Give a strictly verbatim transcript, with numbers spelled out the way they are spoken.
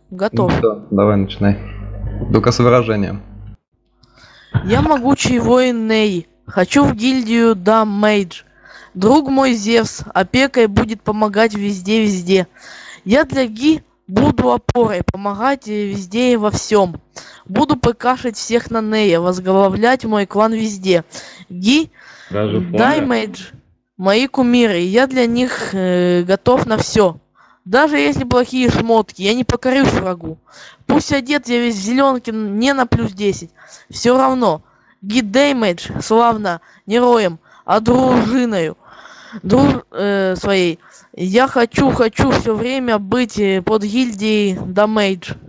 Готов. Ну что, давай начинай. Только с выражением. Я могучий воин Ней. Хочу в гильдию Дамейдж. Друг мой Зевс, опекой будет помогать везде-везде. Я для Ги буду опорой, помогать э, везде и во всем. Буду покашать всех на Нея, возглавлять мой клан везде. Ги, Даже помер? Даймейдж, мои кумиры, я для них э, готов на все. Даже если плохие шмотки, я не покорюсь врагу. Пусть одет я весь в зеленке, не на плюс десять. Все равно. Гид Даймейдж, славно, не роем, а дружиною. Друж э, своей. Я хочу, хочу все время быть э, под гильдией Дамейдж.